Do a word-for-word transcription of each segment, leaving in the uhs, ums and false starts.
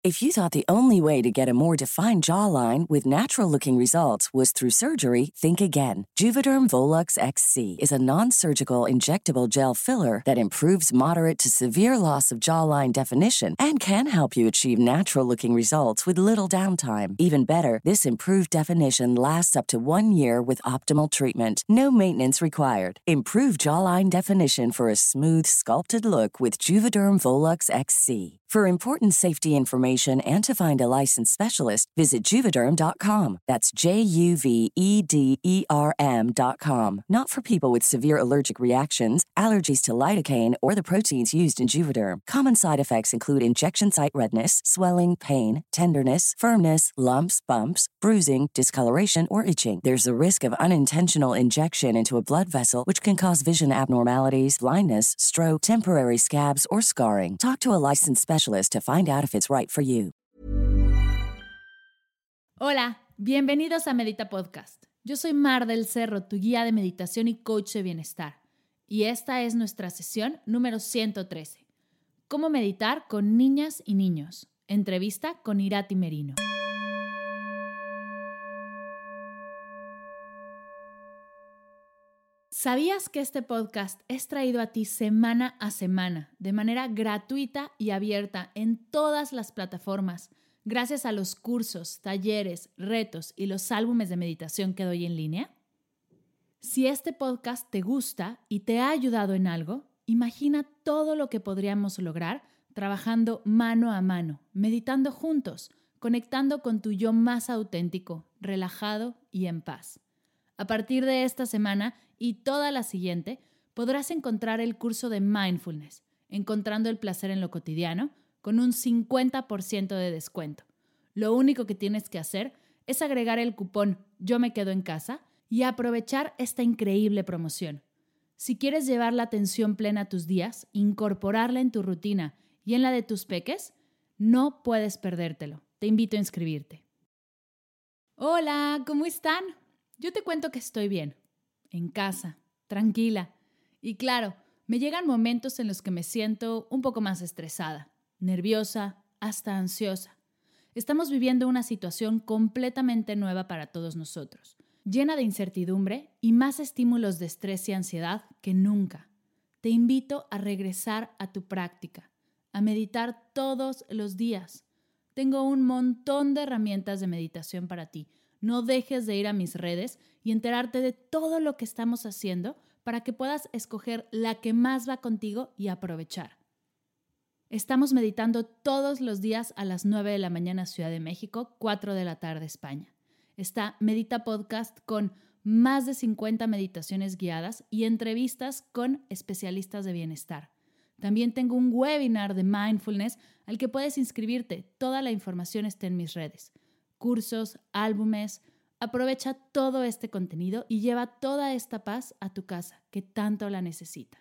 If you thought the only way to get a more defined jawline with natural-looking results was through surgery, think again. Juvederm Volux X C is a non-surgical injectable gel filler that improves moderate to severe loss of jawline definition and can help you achieve natural-looking results with little downtime. Even better, this improved definition lasts up to one year with optimal treatment. No maintenance required. Improve jawline definition for a smooth, sculpted look with Juvederm Volux X C. For important safety information and to find a licensed specialist, visit Juvederm dot com. That's J U V E D E R M dot com. Not for people with severe allergic reactions, allergies to lidocaine, or the proteins used in Juvederm. Common side effects include injection site redness, swelling, pain, tenderness, firmness, lumps, bumps, bruising, discoloration, or itching. There's a risk of unintentional injection into a blood vessel, which can cause vision abnormalities, blindness, stroke, temporary scabs, or scarring. Talk to a licensed specialist to find out if it's right for you. Hola, bienvenidos a Medita Podcast. Yo soy Mar del Cerro, tu guía de meditación y coach de bienestar. Y esta es nuestra sesión número ciento trece. ¿Cómo meditar con niñas y niños? Entrevista con Irati Merino. ¿Sabías que este podcast es traído a ti semana a semana, de manera gratuita y abierta en todas las plataformas, gracias a los cursos, talleres, retos y los álbumes de meditación que doy en línea? Si este podcast te gusta y te ha ayudado en algo, imagina todo lo que podríamos lograr trabajando mano a mano, meditando juntos, conectando con tu yo más auténtico, relajado y en paz. A partir de esta semana y toda la siguiente, podrás encontrar el curso de Mindfulness, Encontrando el placer en lo cotidiano, con un cincuenta por ciento de descuento. Lo único que tienes que hacer es agregar el cupón Yo me quedo en casa y aprovechar esta increíble promoción. Si quieres llevar la atención plena a tus días, incorporarla en tu rutina y en la de tus peques, no puedes perdértelo. Te invito a inscribirte. Hola, ¿cómo están? Yo te cuento que estoy bien, en casa, tranquila. Y claro, me llegan momentos en los que me siento un poco más estresada, nerviosa, hasta ansiosa. Estamos viviendo una situación completamente nueva para todos nosotros, llena de incertidumbre y más estímulos de estrés y ansiedad que nunca. Te invito a regresar a tu práctica, a meditar todos los días. Tengo un montón de herramientas de meditación para ti. No dejes de ir a mis redes y enterarte de todo lo que estamos haciendo para que puedas escoger la que más va contigo y aprovechar. Estamos meditando todos los días a las nueve de la mañana Ciudad de México, cuatro de la tarde España. Está Medita Podcast con más de cincuenta meditaciones guiadas y entrevistas con especialistas de bienestar. También tengo un webinar de mindfulness al que puedes inscribirte. Toda la información está en mis redes. Cursos, álbumes. Aprovecha todo este contenido y lleva toda esta paz a tu casa, que tanto la necesita.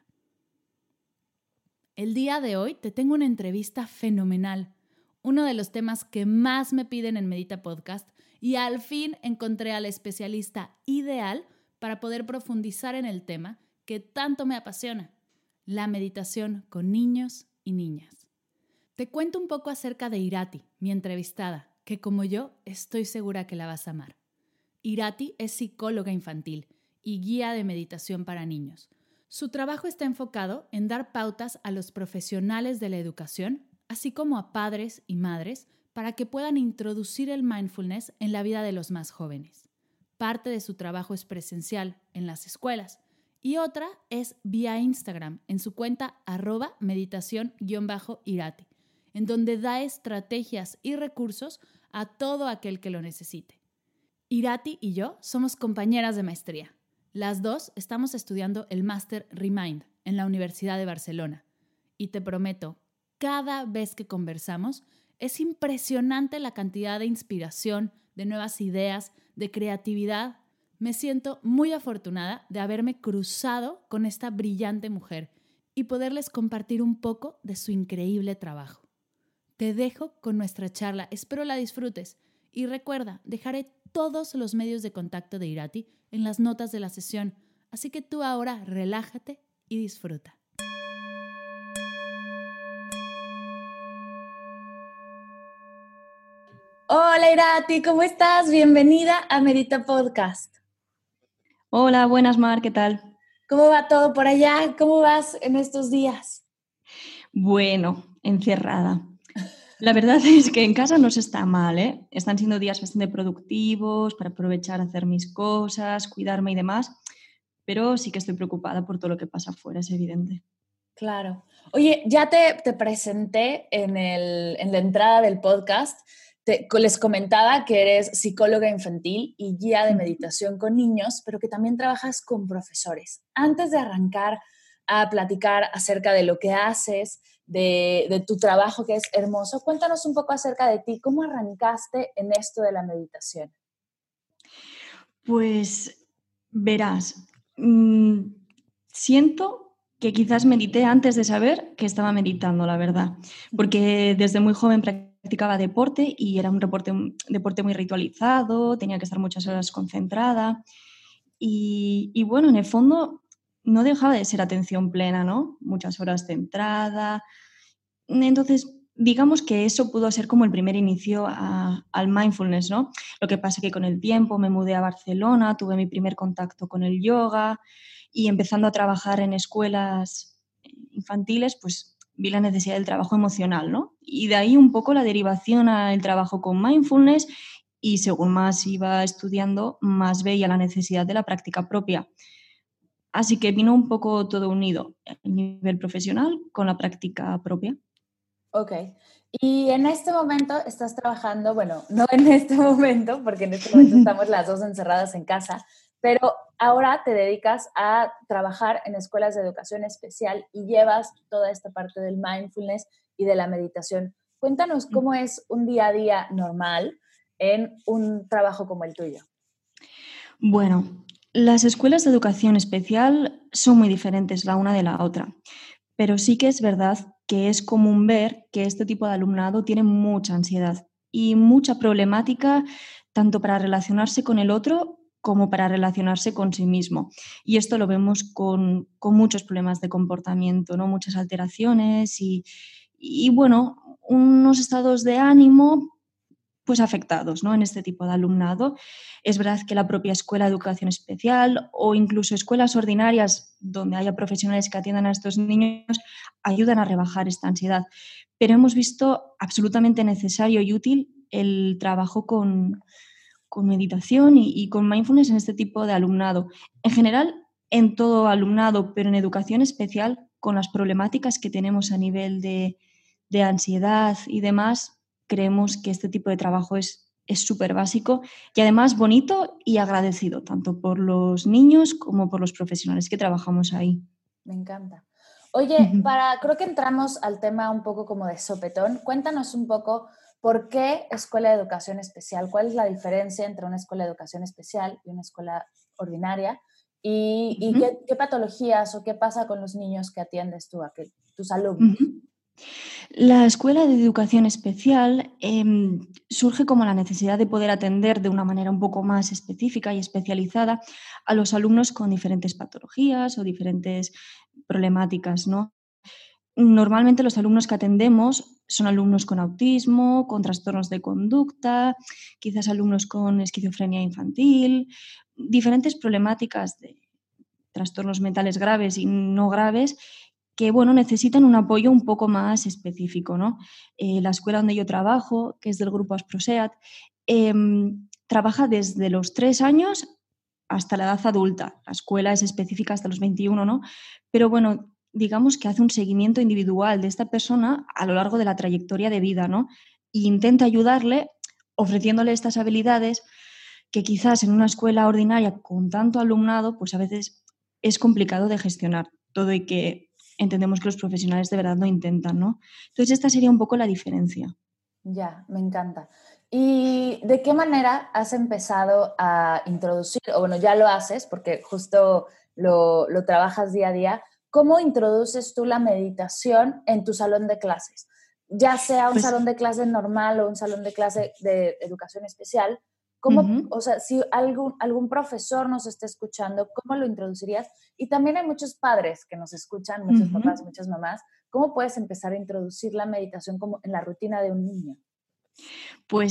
El día de hoy te tengo una entrevista fenomenal, uno de los temas que más me piden en Medita Podcast, y al fin encontré al especialista ideal para poder profundizar en el tema que tanto me apasiona, la meditación con niños y niñas. Te cuento un poco acerca de Irati, mi entrevistada, que como yo estoy segura que la vas a amar. Irati es psicóloga infantil y guía de meditación para niños. Su trabajo está enfocado en dar pautas a los profesionales de la educación, así como a padres y madres, para que puedan introducir el mindfulness en la vida de los más jóvenes. Parte de su trabajo es presencial en las escuelas y otra es vía Instagram en su cuenta arroba meditación-irati, en donde da estrategias y recursos a todo aquel que lo necesite. Irati y yo somos compañeras de maestría. Las dos estamos estudiando el máster Remind en la Universidad de Barcelona. Y te prometo, cada vez que conversamos, es impresionante la cantidad de inspiración, de nuevas ideas, de creatividad. Me siento muy afortunada de haberme cruzado con esta brillante mujer y poderles compartir un poco de su increíble trabajo. Te dejo con nuestra charla, espero la disfrutes. Y recuerda, dejaré todos los medios de contacto de Irati en las notas de la sesión, así que tú ahora relájate y disfruta. Hola Irati, ¿cómo estás? Bienvenida a Medita Podcast. Hola, buenas Mar, ¿qué tal? ¿Cómo va todo por allá? ¿Cómo vas en estos días? Bueno, encerrada. La verdad es que en casa no se está mal, ¿eh? Están siendo días bastante productivos para aprovechar a hacer mis cosas, cuidarme y demás, pero sí que estoy preocupada por todo lo que pasa afuera, es evidente. Claro. Oye, ya te, te presenté en, el, en la entrada del podcast. Te, les comentaba que eres psicóloga infantil y guía de meditación con niños, pero que también trabajas con profesores. Antes de arrancar a platicar acerca de lo que haces, de, de tu trabajo que es hermoso, cuéntanos un poco acerca de ti. ¿Cómo arrancaste en esto de la meditación? Pues verás, mmm, siento que quizás medité antes de saber que estaba meditando, la verdad, porque desde muy joven practicaba deporte y era un deporte, un deporte muy ritualizado, tenía que estar muchas horas concentrada y, y bueno, en el fondo no dejaba de ser atención plena, ¿no? Muchas horas centrada. Entonces, digamos que eso pudo ser como el primer inicio a, al mindfulness, ¿no? Lo que pasa es que con el tiempo me mudé a Barcelona, tuve mi primer contacto con el yoga y empezando a trabajar en escuelas infantiles, pues vi la necesidad del trabajo emocional, ¿no? Y de ahí un poco la derivación al trabajo con mindfulness y según más iba estudiando, más veía la necesidad de la práctica propia. Así que vino un poco todo unido, el nivel profesional con la práctica propia. Ok. Y en este momento estás trabajando, bueno, no en este momento, porque en este momento estamos las dos encerradas en casa, pero ahora te dedicas a trabajar en escuelas de educación especial y llevas toda esta parte del mindfulness y de la meditación. Cuéntanos cómo es un día a día normal en un trabajo como el tuyo. Bueno, las escuelas de educación especial son muy diferentes la una de la otra, pero sí que es verdad que es común ver que este tipo de alumnado tiene mucha ansiedad y mucha problemática tanto para relacionarse con el otro como para relacionarse con sí mismo. Y esto lo vemos con, con muchos problemas de comportamiento, ¿no? Muchas alteraciones y, y, bueno, unos estados de ánimo pues afectados, ¿no? En este tipo de alumnado. Es verdad que la propia escuela de educación especial o incluso escuelas ordinarias donde haya profesionales que atiendan a estos niños ayudan a rebajar esta ansiedad. Pero hemos visto absolutamente necesario y útil el trabajo con, con meditación y, y con mindfulness en este tipo de alumnado. En general, en todo alumnado, pero en educación especial, con las problemáticas que tenemos a nivel de, de ansiedad y demás, creemos que este tipo de trabajo es súper básico y además bonito y agradecido, tanto por los niños como por los profesionales que trabajamos ahí. Me encanta. Oye, para, creo que entramos al tema un poco como de sopetón. Cuéntanos un poco por qué escuela de educación especial, cuál es la diferencia entre una escuela de educación especial y una escuela ordinaria y, y Uh-huh. qué, qué patologías o qué pasa con los niños que atiendes tú, a que, tus alumnos. Uh-huh. La escuela de educación especial eh, surge como la necesidad de poder atender de una manera un poco más específica y especializada a los alumnos con diferentes patologías o diferentes problemáticas, ¿no? Normalmente los alumnos que atendemos son alumnos con autismo, con trastornos de conducta, quizás alumnos con esquizofrenia infantil, diferentes problemáticas de trastornos mentales graves y no graves que, bueno, necesitan un apoyo un poco más específico, ¿no? Eh, la escuela donde yo trabajo, que es del grupo Asproseat, eh, trabaja desde los tres años hasta la edad adulta. La escuela es específica hasta los veintiuno, ¿no? Pero bueno, digamos que hace un seguimiento individual de esta persona a lo largo de la trayectoria de vida, ¿no? E intenta ayudarle ofreciéndole estas habilidades que quizás en una escuela ordinaria con tanto alumnado, pues a veces es complicado de gestionar todo y que entendemos que los profesionales de verdad lo intentan, ¿no? Entonces esta sería un poco la diferencia. Ya, me encanta. ¿Y de qué manera has empezado a introducir, o bueno, ya lo haces porque justo lo, lo trabajas día a día, cómo introduces tú la meditación en tu salón de clases? Ya sea un Pues, salón de clase normal o un salón de clase de educación especial, ¿cómo, uh-huh. o sea, si algún, algún profesor nos está escuchando, ¿cómo lo introducirías? Y también hay muchos padres que nos escuchan, muchos Uh-huh. papás, muchas mamás. ¿Cómo puedes empezar a introducir la meditación como en la rutina de un niño? Pues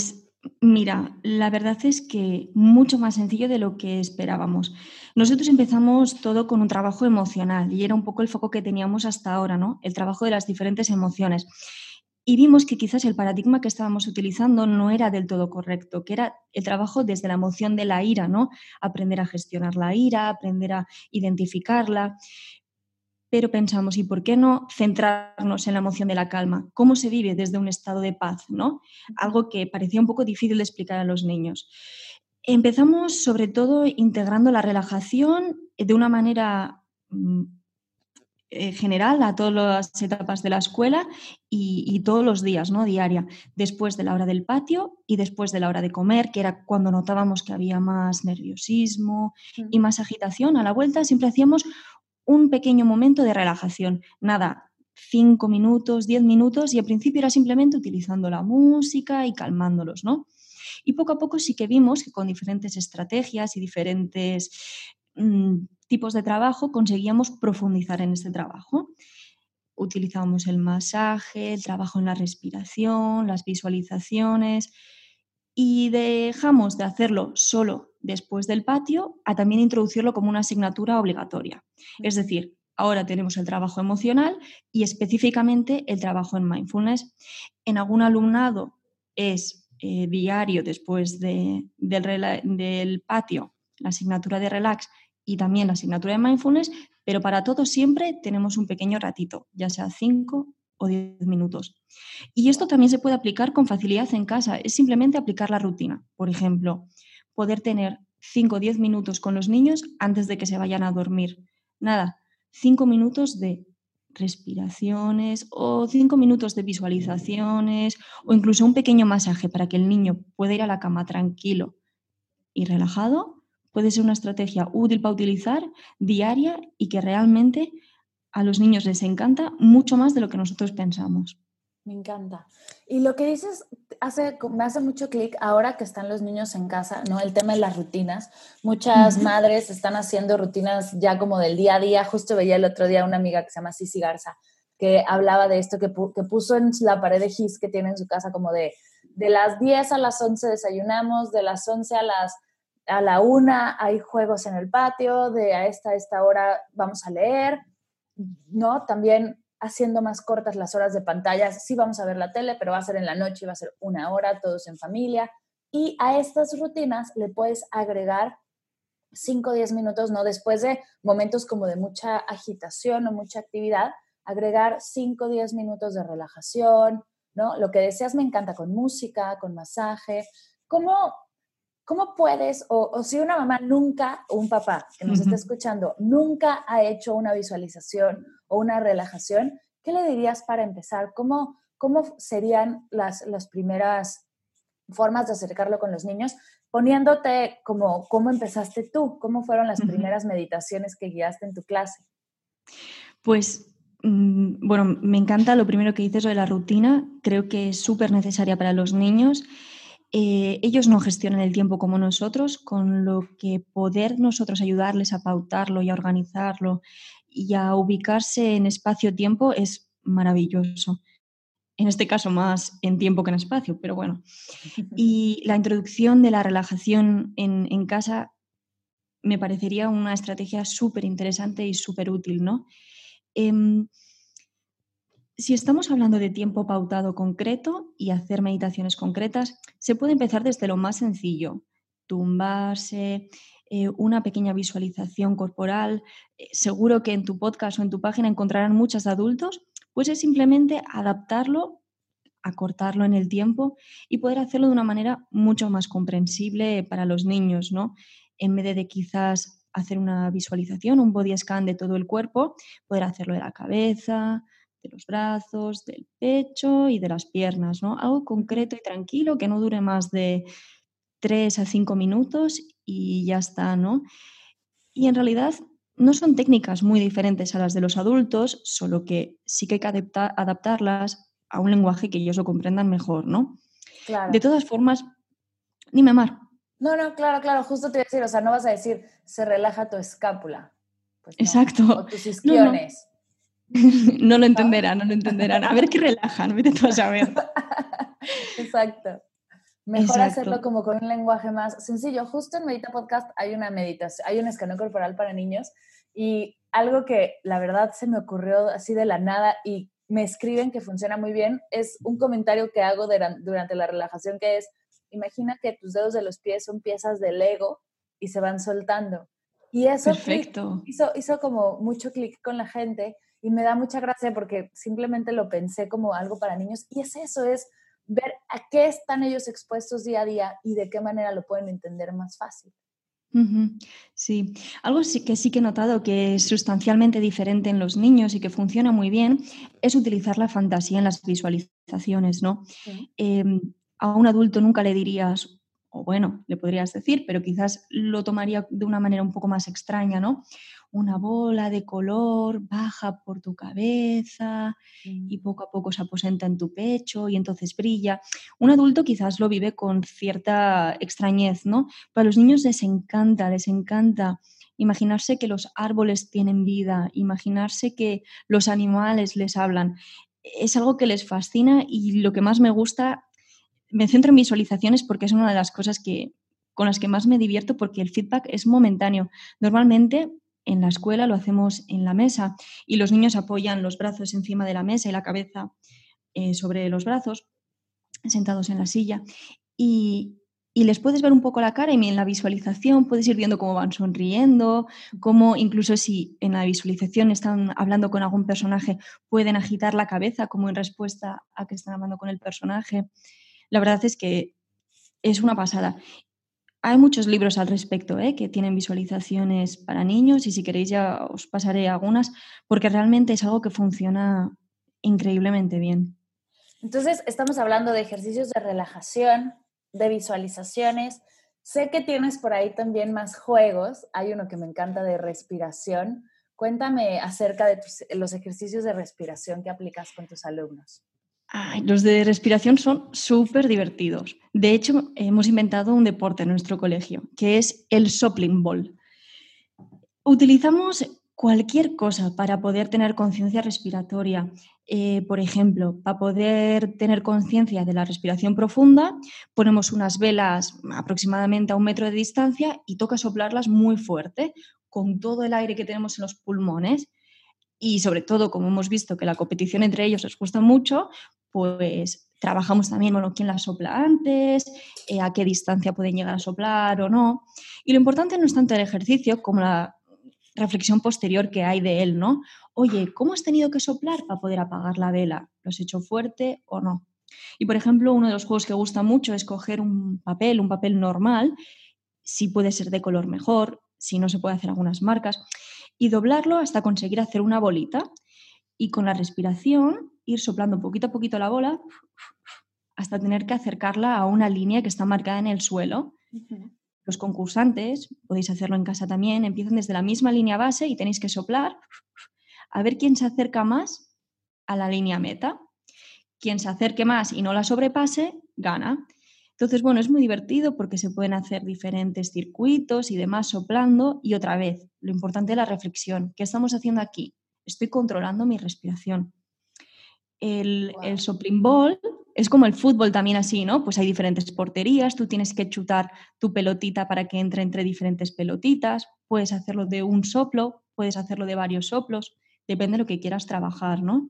Mira, la verdad es que mucho más sencillo de lo que esperábamos. Nosotros empezamos todo con un trabajo emocional y era un poco el foco que teníamos hasta ahora, ¿no? El trabajo de las diferentes emociones. Y vimos que quizás el paradigma que estábamos utilizando no era del todo correcto, que era el trabajo desde la emoción de la ira, ¿no? Aprender a gestionar la ira, aprender a identificarla. Pero pensamos, ¿y por qué no centrarnos en la emoción de la calma? ¿Cómo se vive desde un estado de paz, ¿no? Algo que parecía un poco difícil de explicar a los niños. Empezamos sobre todo integrando la relajación de una manera mm, eh, general a todas las etapas de la escuela y, y todos los días, ¿no? Diaria, después de la hora del patio y después de la hora de comer, que era cuando notábamos que había más nerviosismo y más agitación. A la vuelta siempre hacíamos un pequeño momento de relajación. Nada, cinco minutos, diez minutos, y al principio era simplemente utilizando la música y calmándolos, ¿no? Y poco a poco sí que vimos que con diferentes estrategias y diferentes mmm, tipos de trabajo conseguíamos profundizar en este trabajo. Utilizábamos el masaje, el trabajo en la respiración, las visualizaciones, y dejamos de hacerlo solo después del patio a también introducirlo como una asignatura obligatoria. Es decir, ahora tenemos el trabajo emocional y específicamente el trabajo en mindfulness. En algún alumnado es eh, diario después de, del, rela- del patio la asignatura de relax y también la asignatura de mindfulness, pero para todos siempre tenemos un pequeño ratito, ya sea cinco o diez minutos. Y esto también se puede aplicar con facilidad en casa, es simplemente aplicar la rutina. Por ejemplo, poder tener cinco o diez minutos con los niños antes de que se vayan a dormir. Nada, cinco minutos de respiraciones o cinco minutos de visualizaciones o incluso un pequeño masaje para que el niño pueda ir a la cama tranquilo y relajado. Puede ser una estrategia útil para utilizar diaria y que realmente a los niños les encanta mucho más de lo que nosotros pensamos. Me encanta. Y lo que dices hace, me hace mucho clic ahora que están los niños en casa, ¿no? El tema de las rutinas. Muchas uh-huh. madres están haciendo rutinas ya como del día a día. Justo veía el otro día una amiga que se llama Cici Garza, que hablaba de esto, que, pu- que puso en la pared de Gis que tiene en su casa como de, de las diez a las once desayunamos, de las once a las a la una hay juegos en el patio, de a esta, a esta hora vamos a leer, ¿no? También haciendo más cortas las horas de pantalla. Sí vamos a ver la tele, pero va a ser en la noche y va a ser una hora, todos en familia. Y a estas rutinas le puedes agregar cinco o diez minutos, ¿no? Después de momentos como de mucha agitación o mucha actividad, agregar cinco o diez minutos de relajación, ¿no? Lo que deseas me encanta, con música, con masaje. ¿Cómo, cómo puedes, o, o si una mamá nunca, o un papá que nos uh-huh. está escuchando, nunca ha hecho una visualización o una relajación, ¿qué le dirías para empezar? ¿Cómo, cómo serían las, las primeras formas de acercarlo con los niños? Poniéndote como cómo empezaste tú, ¿cómo fueron las uh-huh. primeras meditaciones que guiaste en tu clase? Pues, mmm, bueno, me encanta lo primero que dices sobre la rutina, creo que es súper necesaria para los niños. Eh, ellos no gestionan el tiempo como nosotros, con lo que poder nosotros ayudarles a pautarlo y a organizarlo y a ubicarse en espacio-tiempo es maravilloso. En este caso más en tiempo que en espacio, pero bueno. Y la introducción de la relajación en, en casa me parecería una estrategia súper interesante y súper útil, ¿no? Eh, Si estamos hablando de tiempo pautado concreto y hacer meditaciones concretas, se puede empezar desde lo más sencillo, tumbarse, eh, una pequeña visualización corporal. Eh, seguro que en tu podcast o en tu página encontrarán muchos adultos, pues es simplemente adaptarlo, acortarlo en el tiempo y poder hacerlo de una manera mucho más comprensible para los niños, ¿no? En vez de quizás hacer una visualización, un body scan de todo el cuerpo, poder hacerlo de la cabeza, de los brazos, del pecho y de las piernas, ¿no? Algo concreto y tranquilo que no dure más de tres a cinco minutos y ya está, ¿no? Y en realidad no son técnicas muy diferentes a las de los adultos, solo que sí que hay que adaptar, adaptarlas a un lenguaje que ellos lo comprendan mejor, ¿no? Claro. De todas formas, dime, Mar. No, no, claro, claro, justo te iba a decir, o sea, no vas a decir, se relaja tu escápula. Pues no. Exacto. O tus isquiones. No, no. No lo entenderán, no lo entenderán. A ver qué relajan, vete tú a saber. Exacto. Mejor Exacto. hacerlo como con un lenguaje más sencillo. Justo en Medita Podcast hay una meditación, hay un escaneo corporal para niños y algo que la verdad se me ocurrió así de la nada y me escriben que funciona muy bien es un comentario que hago de, durante la relajación que es, imagina que tus dedos de los pies son piezas de Lego y se van soltando. Y eso click, hizo, hizo como mucho clic con la gente y me da mucha gracia porque simplemente lo pensé como algo para niños y es eso, es ver a qué están ellos expuestos día a día y de qué manera lo pueden entender más fácil. Uh-huh. Sí, algo sí que sí que he notado que es sustancialmente diferente en los niños y que funciona muy bien es utilizar la fantasía en las visualizaciones, ¿no? Uh-huh. Eh, a un adulto nunca le dirías, o bueno, le podrías decir, pero quizás lo tomaría de una manera un poco más extraña, ¿no? Una bola de color baja por tu cabeza y poco a poco se aposenta en tu pecho y entonces brilla. Un adulto quizás lo vive con cierta extrañez, ¿no? Para los niños les encanta, les encanta imaginarse que los árboles tienen vida, imaginarse que los animales les hablan. Es algo que les fascina y lo que más me gusta, me centro en visualizaciones porque es una de las cosas que, con las que más me divierto porque el feedback es momentáneo. Normalmente en la escuela lo hacemos en la mesa y los niños apoyan los brazos encima de la mesa y la cabeza eh, sobre los brazos, sentados en la silla. Y, y les puedes ver un poco la cara y en la visualización puedes ir viendo cómo van sonriendo, cómo incluso si en la visualización están hablando con algún personaje, pueden agitar la cabeza como en respuesta a que están hablando con el personaje. La verdad es que es una pasada. Hay muchos libros al respecto, ¿eh? Que tienen visualizaciones para niños y si queréis ya os pasaré algunas porque realmente es algo que funciona increíblemente bien. Entonces, estamos hablando de ejercicios de relajación, de visualizaciones. Sé que tienes por ahí también más juegos. Hay uno que me encanta de respiración. Cuéntame acerca de tus, los ejercicios de respiración que aplicas con tus alumnos. Ay, los de respiración son súper divertidos. De hecho, hemos inventado un deporte en nuestro colegio, que es el Sopling Ball. Utilizamos cualquier cosa para poder tener conciencia respiratoria. Eh, por ejemplo, para poder tener conciencia de la respiración profunda, ponemos unas velas aproximadamente a un metro de distancia y toca soplarlas muy fuerte, con todo el aire que tenemos en los pulmones. Y sobre todo, como hemos visto que la competición entre ellos les gusta mucho, pues trabajamos también, bueno, quién la sopla antes, eh, a qué distancia pueden llegar a soplar o no. Y lo importante no es tanto el ejercicio como la reflexión posterior que hay de él, ¿no? Oye, ¿cómo has tenido que soplar para poder apagar la vela? ¿Lo has hecho fuerte o no? Y, por ejemplo, uno de los juegos que gusta mucho es coger un papel, un papel normal, si puede ser de color mejor, si no se puede hacer algunas marcas, y doblarlo hasta conseguir hacer una bolita y con la respiración ir soplando poquito a poquito la bola hasta tener que acercarla a una línea que está marcada en el suelo. Uh-huh. Los concursantes, podéis hacerlo en casa también, empiezan desde la misma línea base y tenéis que soplar a ver quién se acerca más a la línea meta. Quien se acerque más y no la sobrepase, gana. Entonces, bueno, es muy divertido porque se pueden hacer diferentes circuitos y demás soplando. Y otra vez, lo importante es la reflexión. ¿Qué estamos haciendo aquí? Estoy controlando mi respiración. El, wow. el Sopling Ball es como el fútbol también así, ¿no? Pues hay diferentes porterías, tú tienes que chutar tu pelotita para que entre entre diferentes pelotitas, puedes hacerlo de un soplo, puedes hacerlo de varios soplos, depende de lo que quieras trabajar, ¿no?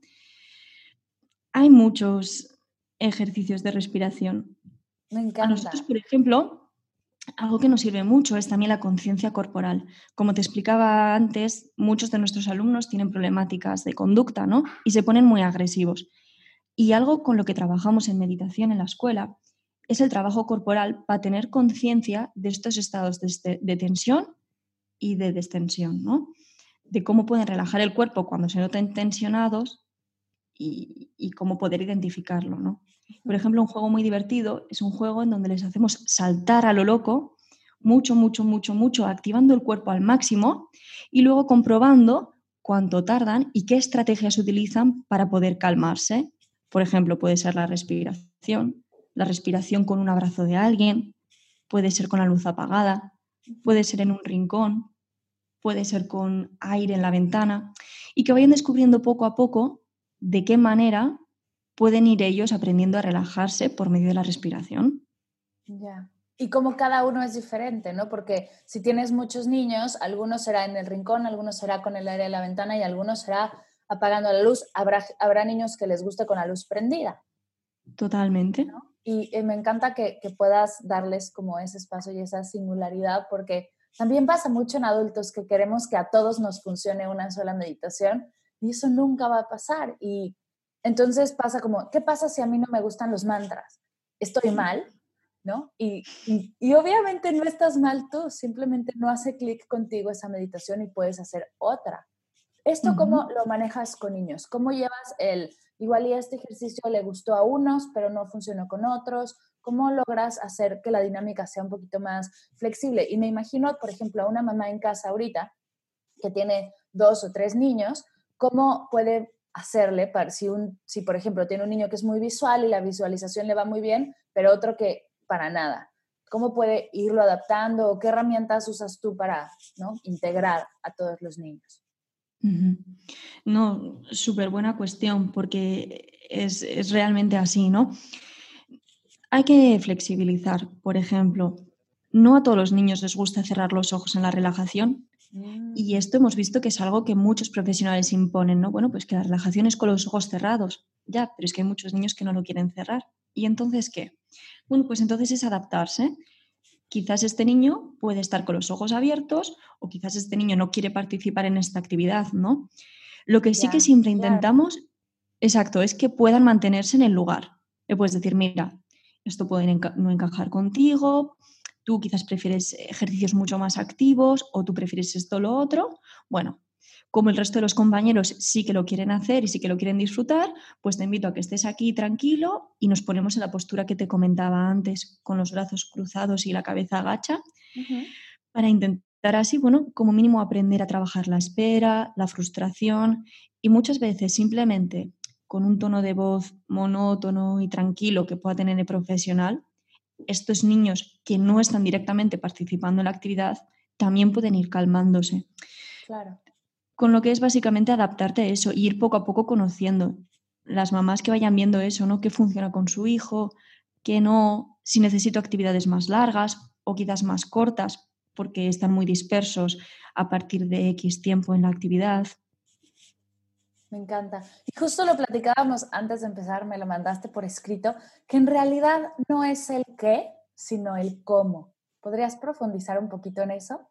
Hay muchos ejercicios de respiración. Me encanta. A nosotros, por ejemplo, algo que nos sirve mucho es también la conciencia corporal. Como te explicaba antes, muchos de nuestros alumnos tienen problemáticas de conducta, ¿no? Y se ponen muy agresivos. Y algo con lo que trabajamos en meditación en la escuela es el trabajo corporal para tener conciencia de estos estados de, de tensión y de distensión, ¿no? De cómo pueden relajar el cuerpo cuando se notan tensionados y, y cómo poder identificarlo, ¿no? Por ejemplo, un juego muy divertido es un juego en donde les hacemos saltar a lo loco, mucho, mucho, mucho, mucho, activando el cuerpo al máximo y luego comprobando cuánto tardan y qué estrategias utilizan para poder calmarse. Por ejemplo, puede ser la respiración, la respiración con un abrazo de alguien, puede ser con la luz apagada, puede ser en un rincón, puede ser con aire en la ventana y que vayan descubriendo poco a poco de qué manera pueden ir ellos aprendiendo a relajarse por medio de la respiración. Ya. Y como cada uno es diferente, ¿no? Porque si tienes muchos niños, algunos será en el rincón, algunos será con el aire de la ventana y algunos será apagando la luz. Habrá, habrá niños que les guste con la luz prendida. Totalmente. Y eh, me encanta que, que puedas darles como ese espacio y esa singularidad, porque también pasa mucho en adultos que queremos que a todos nos funcione una sola meditación y eso nunca va a pasar. Y entonces pasa como, ¿qué pasa si a mí no me gustan los mantras? ¿Estoy mal? ¿No? Y, y, y obviamente no estás mal tú, simplemente no hace clic contigo esa meditación y puedes hacer otra. ¿Esto cómo Uh-huh. lo manejas con niños? ¿Cómo llevas el, igual y este ejercicio le gustó a unos, pero no funcionó con otros? ¿Cómo logras hacer que la dinámica sea un poquito más flexible? Y me imagino, por ejemplo, a una mamá en casa ahorita que tiene dos o tres niños, ¿cómo puede hacerle para si, un, si, por ejemplo, tiene un niño que es muy visual y la visualización le va muy bien, pero otro que para nada? ¿Cómo puede irlo adaptando o qué herramientas usas tú para, ¿no?, integrar a todos los niños? Uh-huh. No, súper buena cuestión, porque es, es realmente así, ¿no? Hay que flexibilizar, por ejemplo, no a todos los niños les gusta cerrar los ojos en la relajación. Mm. Y esto hemos visto que es algo que muchos profesionales imponen, ¿no? Bueno, pues que la relajación es con los ojos cerrados. Ya, pero es que hay muchos niños que no lo quieren cerrar. ¿Y entonces qué? Bueno, pues entonces es adaptarse. Quizás este niño puede estar con los ojos abiertos o quizás este niño no quiere participar en esta actividad, ¿no? Lo que sí que Ya, siempre claro. intentamos, exacto, es que puedan mantenerse en el lugar. Le puedes decir, mira, esto puede enca- no encajar contigo, tú quizás prefieres ejercicios mucho más activos o tú prefieres esto o lo otro. Bueno, como el resto de los compañeros sí que lo quieren hacer y sí que lo quieren disfrutar, pues te invito a que estés aquí tranquilo y nos ponemos en la postura que te comentaba antes, con los brazos cruzados y la cabeza agacha, Uh-huh. para intentar así, bueno, como mínimo aprender a trabajar la espera, la frustración y muchas veces simplemente con un tono de voz monótono y tranquilo que pueda tener el profesional, estos niños que no están directamente participando en la actividad también pueden ir calmándose. Claro. Con lo que es básicamente adaptarte a eso, e ir poco a poco conociendo. Las mamás que vayan viendo eso, ¿no? Qué funciona con su hijo, qué no, si necesito actividades más largas o quizás más cortas, porque están muy dispersos a partir de X tiempo en la actividad. Me encanta. Y justo lo platicábamos antes de empezar, me lo mandaste por escrito, que en realidad no es el qué, sino el cómo. ¿Podrías profundizar un poquito en eso?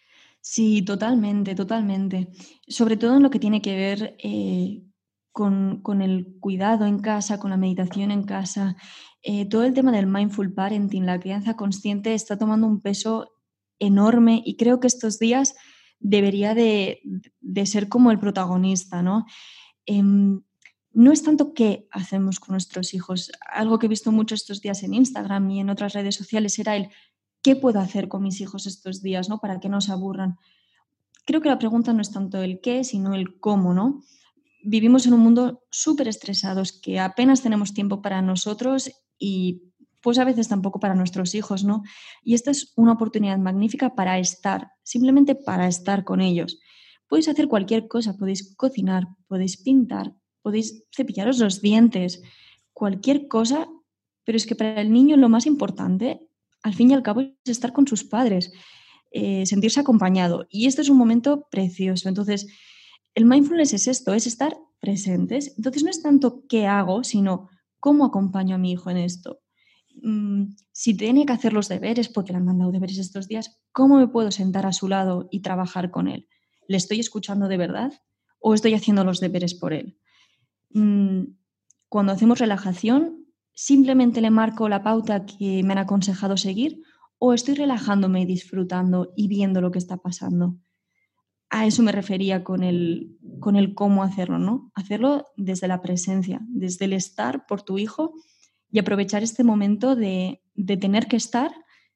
Sí, totalmente, totalmente. Sobre todo en lo que tiene que ver eh, con, con el cuidado en casa, con la meditación en casa. Eh, todo el tema del mindful parenting, la crianza consciente, está tomando un peso enorme y creo que estos días debería de, de ser como el protagonista, ¿no? Em, no es tanto qué hacemos con nuestros hijos. Algo que he visto mucho estos días en Instagram y en otras redes sociales era el qué puedo hacer con mis hijos estos días, ¿no? Para que no se aburran. Creo que la pregunta no es tanto el qué, sino el cómo, ¿no? Vivimos en un mundo súper estresados, que apenas tenemos tiempo para nosotros y pues a veces tampoco para nuestros hijos, ¿no? Y esta es una oportunidad magnífica para estar, simplemente para estar con ellos. Podéis hacer cualquier cosa, podéis cocinar, podéis pintar, podéis cepillaros los dientes, cualquier cosa, pero es que para el niño lo más importante, al fin y al cabo, es estar con sus padres, eh, sentirse acompañado. Y este es un momento precioso. Entonces, el mindfulness es esto, es estar presentes. Entonces, no es tanto qué hago, sino cómo acompaño a mi hijo en esto. Mm, si tiene que hacer los deberes, porque le han mandado deberes estos días, ¿cómo me puedo sentar a su lado y trabajar con él? ¿Le estoy escuchando de verdad o estoy haciendo los deberes por él? Mm, cuando hacemos relajación, ¿simplemente le marco la pauta que me han aconsejado seguir o estoy relajándome y disfrutando y viendo lo que está pasando? A eso me refería con el, con el cómo hacerlo, ¿no? Hacerlo desde la presencia, desde el estar por tu hijo y aprovechar este momento de, de tener que estar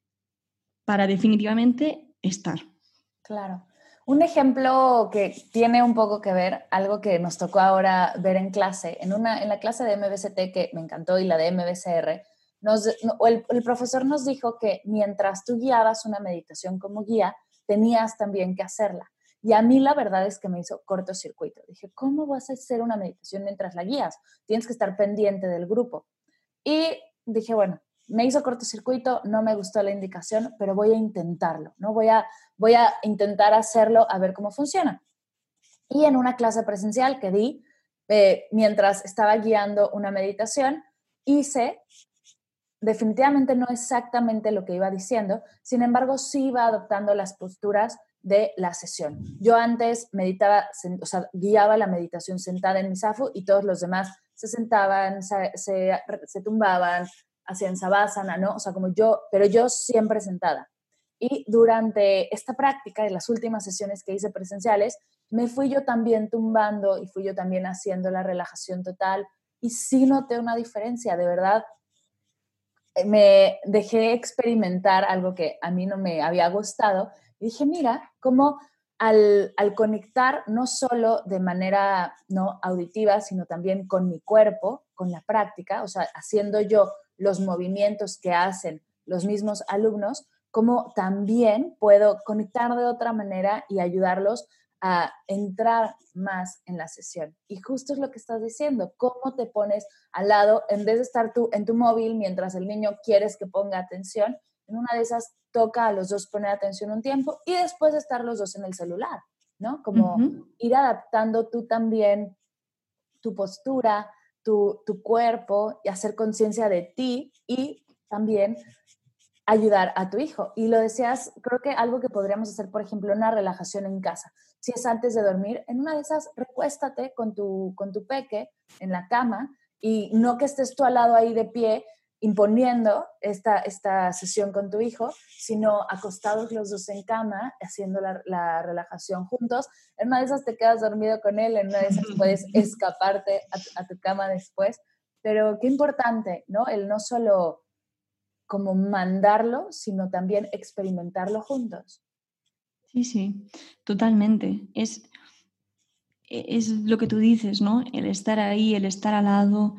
para definitivamente estar. Claro. Un ejemplo que tiene un poco que ver, algo que nos tocó ahora ver en clase, en, una, en la clase de M B C T que me encantó y la de M B C R, nos, no, el, el profesor nos dijo que mientras tú guiabas una meditación como guía, tenías también que hacerla. Y a mí la verdad es que me hizo cortocircuito. Dije, ¿cómo vas a hacer una meditación mientras la guías? Tienes que estar pendiente del grupo. Y dije, bueno, me hizo cortocircuito, no me gustó la indicación, pero voy a intentarlo, ¿no? Voy a, voy a intentar hacerlo a ver cómo funciona. Y en una clase presencial que di, eh, mientras estaba guiando una meditación, hice, definitivamente no exactamente lo que iba diciendo, sin embargo sí iba adoptando las posturas de la sesión. Yo antes meditaba, o sea, guiaba la meditación sentada en mi zafu y todos los demás se sentaban, se, se, se tumbaban, hacían savasana, ¿no? O sea, como yo, pero yo siempre sentada. Y durante esta práctica, en las últimas sesiones que hice presenciales, me fui yo también tumbando y fui yo también haciendo la relajación total y sí noté una diferencia, de verdad. Me dejé experimentar algo que a mí no me había gustado y dije, mira, cómo al, al conectar no solo de manera no auditiva, sino también con mi cuerpo, con la práctica, o sea, haciendo yo los movimientos que hacen los mismos alumnos, cómo también puedo conectar de otra manera y ayudarlos a entrar más en la sesión. Y justo es lo que estás diciendo, cómo te pones al lado, en vez de estar tú en tu móvil mientras el niño quieres que ponga atención, en una de esas toca a los dos poner atención un tiempo y después estar los dos en el celular, ¿no? Como uh-huh. ir adaptando tú también tu postura, tu, tu cuerpo y hacer conciencia de ti y también ayudar a tu hijo. Y lo decías, creo que algo que podríamos hacer, por ejemplo, una relajación en casa. Si es antes de dormir, en una de esas, recuéstate con tu, con tu peque en la cama y no que estés tú al lado ahí de pie imponiendo esta, esta sesión con tu hijo, sino acostados los dos en cama, haciendo la, la relajación juntos. En una de esas te quedas dormido con él, en una de esas puedes escaparte a, a tu cama después. Pero qué importante, ¿no? El no solo como mandarlo, sino también experimentarlo juntos. Sí, sí, totalmente. Es, es lo que tú dices, ¿no? El estar ahí, el estar al lado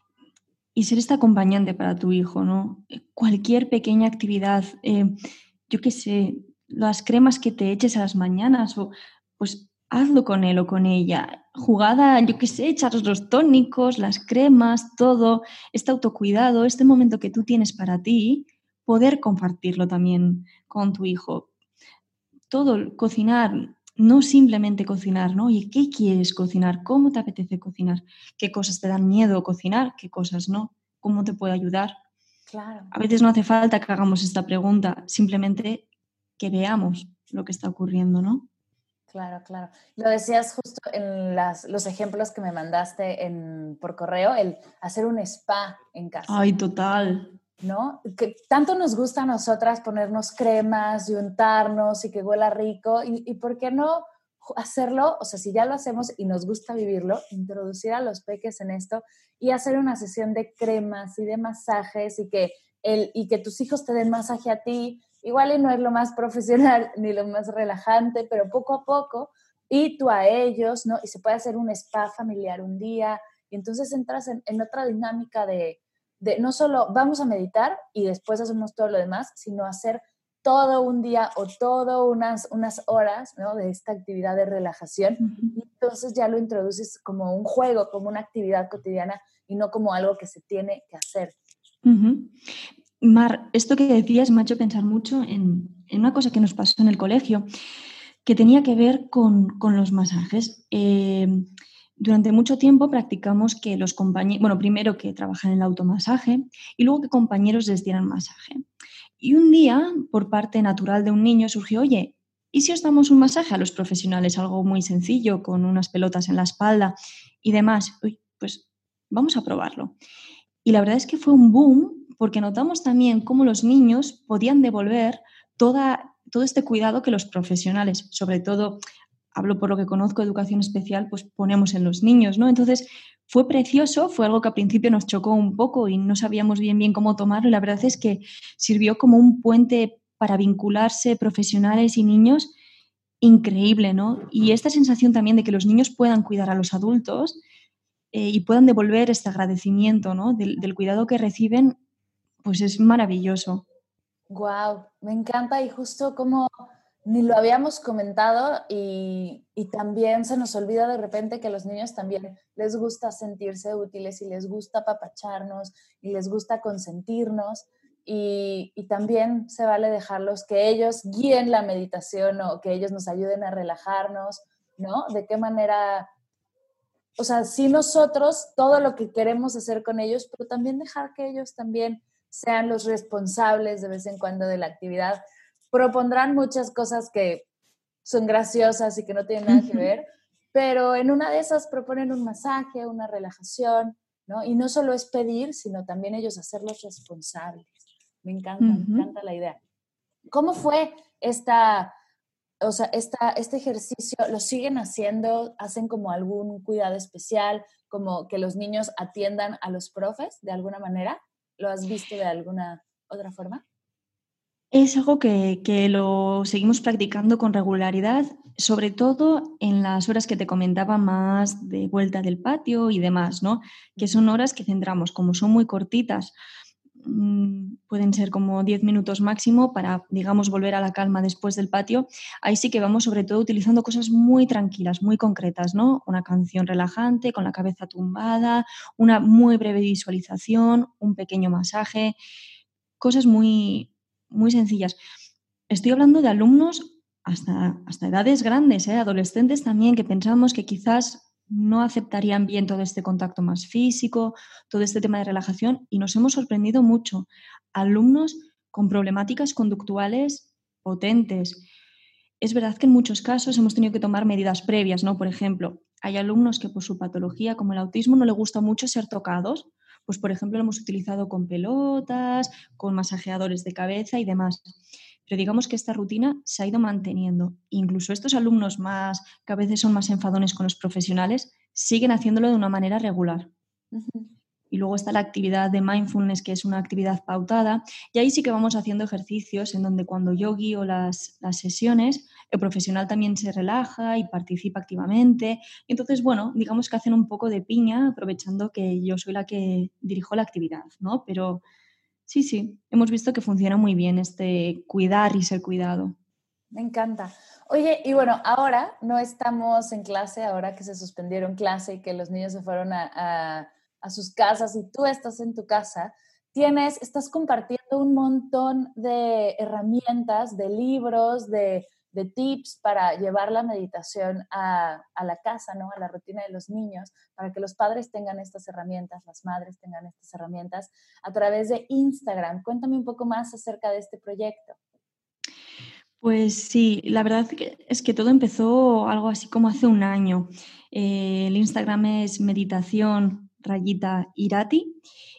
y ser este acompañante para tu hijo, ¿no? Cualquier pequeña actividad, eh, yo qué sé, las cremas que te eches a las mañanas, o pues hazlo con él o con ella. Jugada, yo qué sé, echaros los tónicos, las cremas, todo, este autocuidado, este momento que tú tienes para ti, poder compartirlo también con tu hijo. Todo, cocinar, no simplemente cocinar, ¿no? Oye, ¿qué quieres cocinar? ¿Cómo te apetece cocinar? ¿Qué cosas te dan miedo cocinar? ¿Qué cosas no? ¿Cómo te puede ayudar? Claro. A veces no hace falta que hagamos esta pregunta, simplemente que veamos lo que está ocurriendo, ¿no? Claro, claro. Lo decías justo en las, los ejemplos que me mandaste en, por correo, el hacer un spa en casa. Ay, total. ¿No? Que tanto nos gusta a nosotras ponernos cremas y untarnos y que huela rico, y, y ¿por qué no hacerlo? O sea, si ya lo hacemos y nos gusta vivirlo, introducir a los peques en esto y hacer una sesión de cremas y de masajes y que, el, y que tus hijos te den masaje a ti. Igual y no es lo más profesional ni lo más relajante, pero poco a poco, y tú a ellos, ¿no? Y se puede hacer un spa familiar un día, y entonces entras en, en otra dinámica de de no solo vamos a meditar y después hacemos todo lo demás, sino hacer todo un día o todo unas, unas horas, ¿no? De esta actividad de relajación. Uh-huh. Y entonces ya lo introduces como un juego, como una actividad cotidiana y no como algo que se tiene que hacer. Uh-huh. Mar, esto que decías me ha hecho pensar mucho en, en una cosa que nos pasó en el colegio, que tenía que ver con, con los masajes. Eh, Durante mucho tiempo practicamos que los compañeros, bueno, primero que trabajan en el automasaje y luego que compañeros les dieran masaje. Y un día, por parte natural de un niño, surgió, oye, ¿y si os damos un masaje a los profesionales? Algo muy sencillo, con unas pelotas en la espalda y demás. Uy, pues vamos a probarlo. Y la verdad es que fue un boom porque notamos también cómo los niños podían devolver toda, todo este cuidado que los profesionales, sobre todo, hablo por lo que conozco, educación especial, pues ponemos en los niños, ¿no? Entonces fue precioso, fue algo que al principio nos chocó un poco y no sabíamos bien bien cómo tomarlo, y la verdad es que sirvió como un puente para vincularse profesionales y niños increíble, ¿no? Y esta sensación también de que los niños puedan cuidar a los adultos eh, y puedan devolver este agradecimiento, ¿no? Del, del cuidado que reciben, pues es maravilloso. Wow, me encanta, y justo como ni lo habíamos comentado y, y también se nos olvida de repente que a los niños también les gusta sentirse útiles y les gusta apapacharnos y les gusta consentirnos. y, y también se vale dejarlos que ellos guíen la meditación o que ellos nos ayuden a relajarnos, ¿no? De qué manera, o sea, sí nosotros todo lo que queremos hacer con ellos, pero también dejar que ellos también sean los responsables de vez en cuando de la actividad. Propondrán muchas cosas que son graciosas y que no tienen nada que ver, pero en una de esas proponen un masaje, una relajación, ¿no? Y no solo es pedir, sino también ellos hacerlos responsables. Me encanta, uh-huh. me encanta la idea. ¿Cómo fue esta, o sea, esta, este ejercicio? ¿Lo siguen haciendo? ¿Hacen como algún cuidado especial? ¿Como que los niños atiendan a los profes de alguna manera? ¿Lo has visto de alguna otra forma? Es algo que, que lo seguimos practicando con regularidad, sobre todo en las horas que te comentaba más de vuelta del patio y demás, ¿no? Que son horas que centramos, como son muy cortitas, mmm, pueden ser como diez minutos máximo para, digamos, volver a la calma después del patio. Ahí sí que vamos sobre todo utilizando cosas muy tranquilas, muy concretas, ¿no? Una canción relajante, con la cabeza tumbada, una muy breve visualización, un pequeño masaje, cosas muy... muy sencillas. Estoy hablando de alumnos hasta, hasta edades grandes, ¿eh? Adolescentes también, que pensábamos que quizás no aceptarían bien todo este contacto más físico, todo este tema de relajación, y nos hemos sorprendido mucho. Alumnos con problemáticas conductuales potentes. Es verdad que en muchos casos hemos tenido que tomar medidas previas, ¿no? Por ejemplo, hay alumnos que por su patología, como el autismo, no les gusta mucho ser tocados. Pues, por ejemplo, lo hemos utilizado con pelotas, con masajeadores de cabeza y demás. Pero digamos que esta rutina se ha ido manteniendo. Incluso estos alumnos más, que a veces son más enfadones con los profesionales, siguen haciéndolo de una manera regular. Uh-huh. Y luego está la actividad de mindfulness, que es una actividad pautada. Y ahí sí que vamos haciendo ejercicios en donde cuando yo guío las, las sesiones, el profesional también se relaja y participa activamente. Y entonces, bueno, digamos que hacen un poco de piña, aprovechando que yo soy la que dirijo la actividad, ¿no? Pero sí, sí, hemos visto que funciona muy bien este cuidar y ser cuidado. Me encanta. Oye, y bueno, ahora no estamos en clase, ahora que se suspendieron clase y que los niños se fueron a... a... a sus casas y tú estás en tu casa, tienes, estás compartiendo un montón de herramientas, de libros, de, de tips para llevar la meditación a, a la casa, ¿no? A la rutina de los niños, para que los padres tengan estas herramientas, las madres tengan estas herramientas a través de Instagram. Cuéntame un poco más acerca de este proyecto. Pues sí, la verdad es que todo empezó algo así como hace un año. Eh, el Instagram es meditación rayita Irati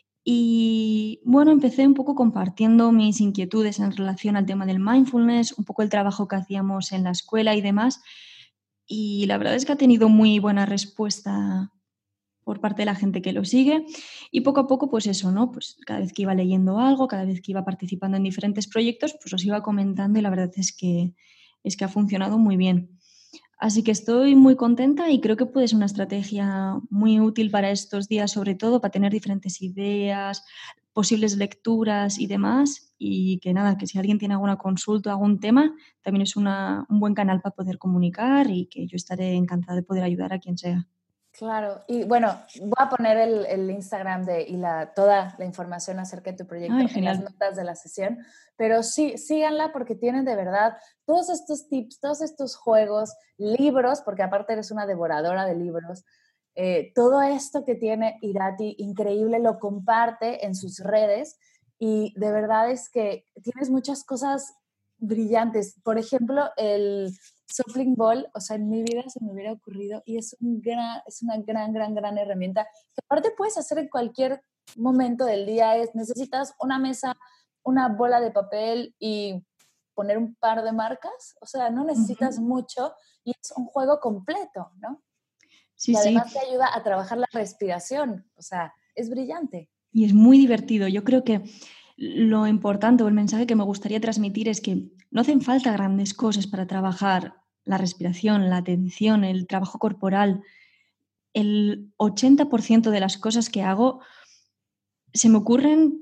y bueno, empecé un poco compartiendo mis inquietudes en relación al tema del mindfulness, un poco el trabajo que hacíamos en la escuela y demás, y la verdad es que ha tenido muy buena respuesta por parte de la gente que lo sigue y poco a poco pues eso, ¿no? Pues cada vez que iba leyendo algo, cada vez que iba participando en diferentes proyectos, pues os iba comentando y la verdad es que, es que ha funcionado muy bien. Así que estoy muy contenta y creo que puede ser una estrategia muy útil para estos días, sobre todo para tener diferentes ideas, posibles lecturas y demás. Y que nada, que si alguien tiene alguna consulta o algún tema, también es una, un buen canal para poder comunicar y que yo estaré encantada de poder ayudar a quien sea. Claro, y bueno, voy a poner el, el Instagram de, y la, toda la información acerca de tu proyecto Ay, en las notas de la sesión, pero sí, síganla porque tienen de verdad todos estos tips, todos estos juegos, libros, porque aparte eres una devoradora de libros, eh, todo esto que tiene Irati, increíble, lo comparte en sus redes y de verdad es que tienes muchas cosas brillantes. Por ejemplo, el Shuffling Ball, o sea, en mi vida se me hubiera ocurrido y es, un gran, es una gran, gran, gran herramienta que aparte puedes hacer en cualquier momento del día. Es, necesitas una mesa, una bola de papel y poner un par de marcas, o sea, no necesitas uh-huh. mucho y es un juego completo, ¿no? Sí, y además sí. te ayuda a trabajar la respiración, o sea, es brillante. Y es muy divertido. Yo creo que lo importante o el mensaje que me gustaría transmitir es que no hacen falta grandes cosas para trabajar la respiración, la atención, el trabajo corporal. El ochenta por ciento de las cosas que hago se me ocurren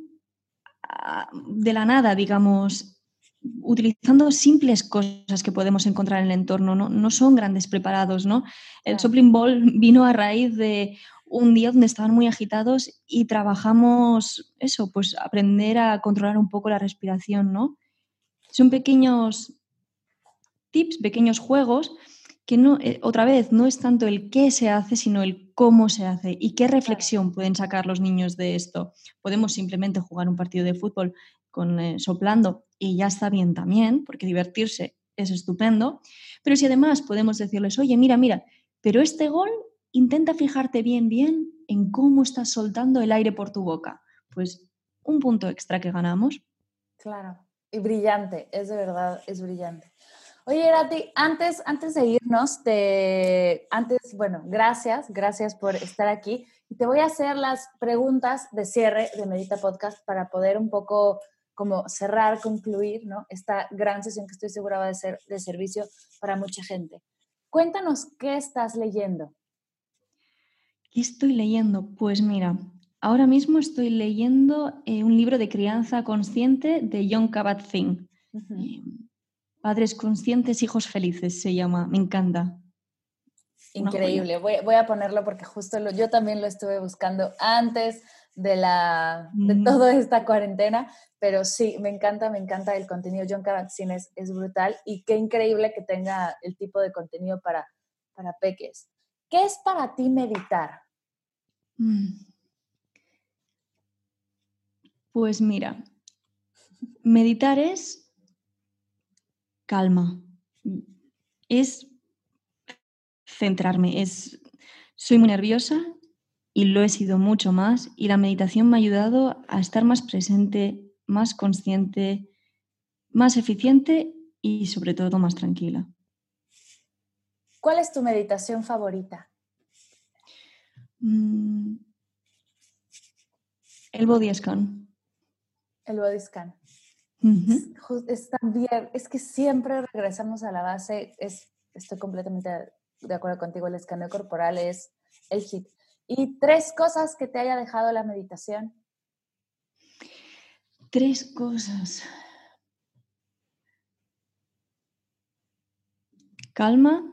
de la nada, digamos, utilizando simples cosas que podemos encontrar en el entorno. No, no son grandes preparados, ¿no? El Shuffling Ball vino a raíz de un día donde estaban muy agitados y trabajamos eso, pues aprender a controlar un poco la respiración, ¿no? Son pequeños tips, pequeños juegos que no, eh, otra vez, no es tanto el qué se hace, sino el cómo se hace y qué reflexión claro. pueden sacar los niños de esto. Podemos simplemente jugar un partido de fútbol con, eh, soplando y ya está bien también, porque divertirse es estupendo, pero si además podemos decirles, oye, mira, mira, pero este gol intenta fijarte bien, bien en cómo estás soltando el aire por tu boca. Pues un punto extra que ganamos. Claro, y brillante, es de verdad, es brillante. Oye, Irati, antes, antes de irnos, te, antes, bueno, gracias, gracias por estar aquí. Y te voy a hacer las preguntas de cierre de Medita Podcast para poder un poco como cerrar, concluir, ¿no? Esta gran sesión que estoy segura va a ser de servicio para mucha gente. Cuéntanos, ¿qué estás leyendo? ¿Qué estoy leyendo? Pues mira, ahora mismo estoy leyendo eh, un libro de crianza consciente de Jon Kabat-Zinn. Uh-huh. eh, Padres conscientes, hijos felices se llama. Me encanta. Increíble. Voy, voy a ponerlo porque justo lo, yo también lo estuve buscando antes de, la, de mm. toda esta cuarentena, pero sí, me encanta, me encanta el contenido. Jon Kabat-Zinn es, es brutal y qué increíble que tenga el tipo de contenido para, para peques. ¿Qué es para ti meditar? Pues mira, meditar es calma, es centrarme, es, soy muy nerviosa y lo he sido mucho más y la meditación me ha ayudado a estar más presente, más consciente, más eficiente y sobre todo más tranquila. ¿Cuál es tu meditación favorita? Mm, el body scan. El body scan. Uh-huh. Es, es también, es que siempre regresamos a la base, es, estoy completamente de acuerdo contigo, el escaneo corporal es el hit. ¿Y tres cosas que te haya dejado la meditación? Tres cosas. Calma,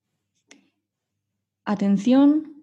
atención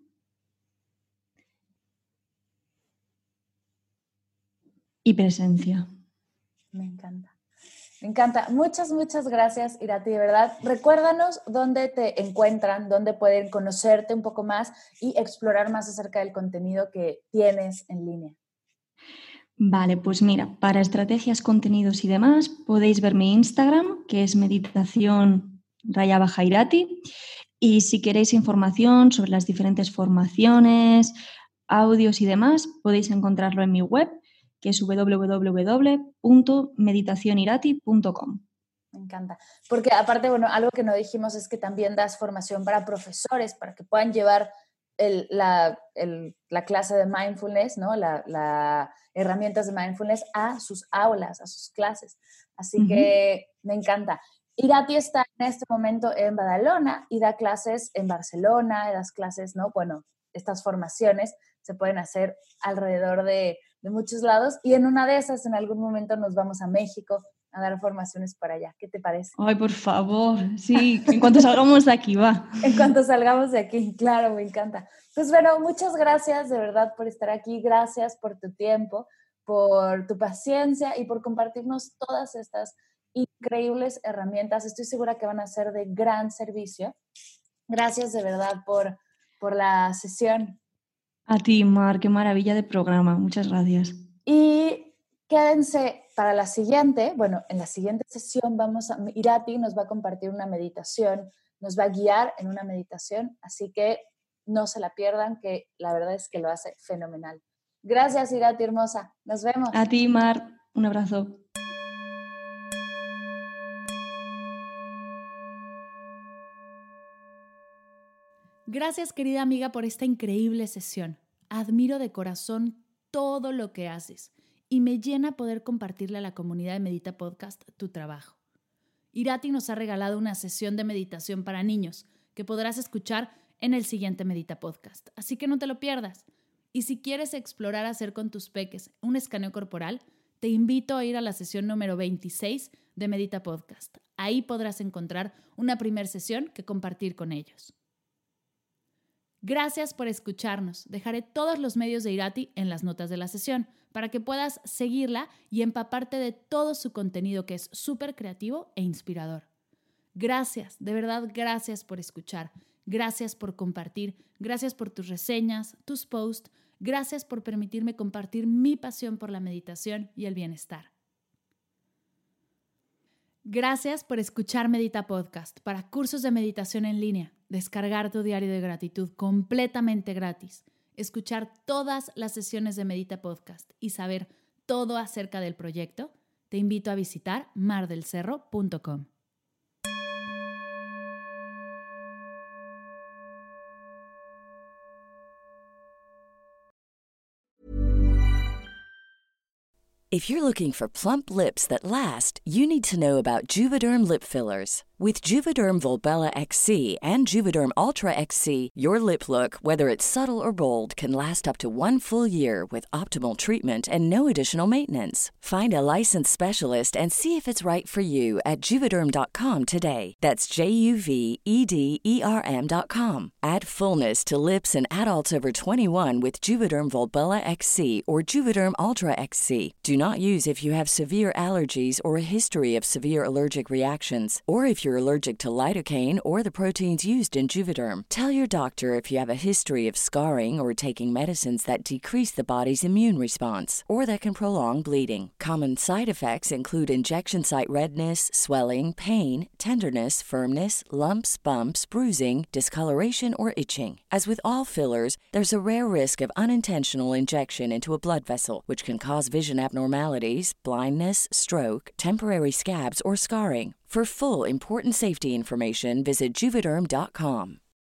y presencia. Me encanta. Me encanta. Muchas, muchas gracias, Irati, de verdad. Recuérdanos dónde te encuentran, dónde pueden conocerte un poco más y explorar más acerca del contenido que tienes en línea. Vale, pues mira, para estrategias, contenidos y demás, podéis ver mi Instagram, que es meditación raya baja Irati. Y si queréis información sobre las diferentes formaciones, audios y demás, podéis encontrarlo en mi web, que es doble u doble u doble u punto meditación irati punto com. Me encanta. Porque aparte, bueno, algo que no dijimos es que también das formación para profesores, para que puedan llevar el, la, el, la clase de mindfulness, ¿no? La, la herramientas de mindfulness a sus aulas, a sus clases. Así uh-huh. que me encanta. Irati está en este momento en Badalona y da clases en Barcelona, y das clases, ¿no? Bueno, estas formaciones se pueden hacer alrededor de, de muchos lados y en una de esas, en algún momento nos vamos a México a dar formaciones para allá. ¿Qué te parece? Ay, por favor, sí, en cuanto salgamos de aquí, va. En cuanto salgamos de aquí, claro, me encanta. Pues bueno, muchas gracias de verdad por estar aquí, gracias por tu tiempo, por tu paciencia y por compartirnos todas estas increíbles herramientas. Estoy segura que van a ser de gran servicio. Gracias de verdad por, por la sesión. A ti, Mar, qué maravilla de programa. Muchas gracias. Y quédense para la siguiente, bueno, en la siguiente sesión vamos a, Irati nos va a compartir una meditación, nos va a guiar en una meditación, así que no se la pierdan, que la verdad es que lo hace fenomenal. Gracias, Irati hermosa. Nos vemos. A ti, Mar. Un abrazo. Gracias, querida amiga, por esta increíble sesión. Admiro de corazón todo lo que haces y me llena poder compartirle a la comunidad de Medita Podcast tu trabajo. Irati nos ha regalado una sesión de meditación para niños que podrás escuchar en el siguiente Medita Podcast, así que no te lo pierdas. Y si quieres explorar hacer con tus peques un escaneo corporal, te invito a ir a la sesión número veintiséis de Medita Podcast. Ahí podrás encontrar una primera sesión que compartir con ellos. Gracias por escucharnos. Dejaré todos los medios de Irati en las notas de la sesión para que puedas seguirla y empaparte de todo su contenido que es súper creativo e inspirador. Gracias, de verdad, gracias por escuchar. Gracias por compartir. Gracias por tus reseñas, tus posts. Gracias por permitirme compartir mi pasión por la meditación y el bienestar. Gracias por escuchar Medita Podcast para cursos de meditación en línea, descargar tu diario de gratitud completamente gratis, escuchar todas las sesiones de Medita Podcast y saber todo acerca del proyecto. Te invito a visitar mar del cerro punto com. If you're looking for plump lips that last, you need to know about Juvederm lip fillers. With Juvederm Volbella X C and Juvederm Ultra X C, your lip look, whether it's subtle or bold, can last up to one full year with optimal treatment and no additional maintenance. Find a licensed specialist and see if it's right for you at Juvederm dot com today. That's J U V E D E R M dot com. Add fullness to lips in adults over twenty-one with Juvederm Volbella X C or Juvederm Ultra X C. Do not use if you have severe allergies or a history of severe allergic reactions, or if you're allergic to lidocaine or the proteins used in Juvederm. Tell your doctor if you have a history of scarring or taking medicines that decrease the body's immune response or that can prolong bleeding. Common side effects include injection site redness, swelling, pain, tenderness, firmness, lumps, bumps, bruising, discoloration, or itching. As with all fillers, there's a rare risk of unintentional injection into a blood vessel, which can cause vision abnormalities, blindness, stroke, temporary scabs, or scarring. For full, important safety information, visit Juvederm dot com.